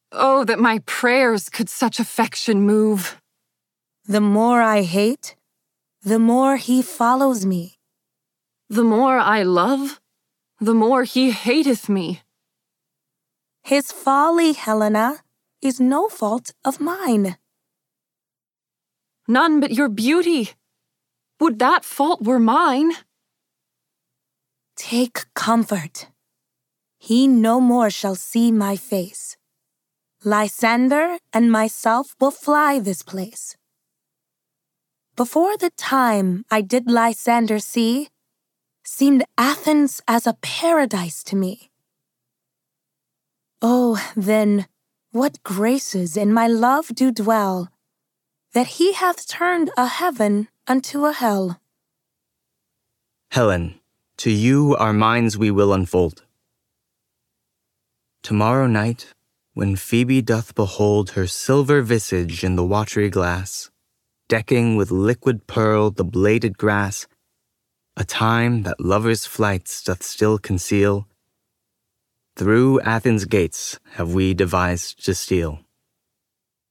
Oh, that my prayers could such affection move. The more I hate, the more he follows me. The more I love, the more he hateth me. His folly, Helena, is no fault of mine. None but your beauty. Would that fault were mine. Take comfort. He no more shall see my face. Lysander and myself will fly this place. Before the time I did Lysander see, seemed Athens as a paradise to me. Oh, then, what graces in my love do dwell, that he hath turned a heaven unto a hell. Helen, to you our minds we will unfold. Tomorrow night, when Phoebe doth behold her silver visage in the watery glass, decking with liquid pearl the bladed grass, a time that lovers' flights doth still conceal, through Athens' gates have we devised to steal.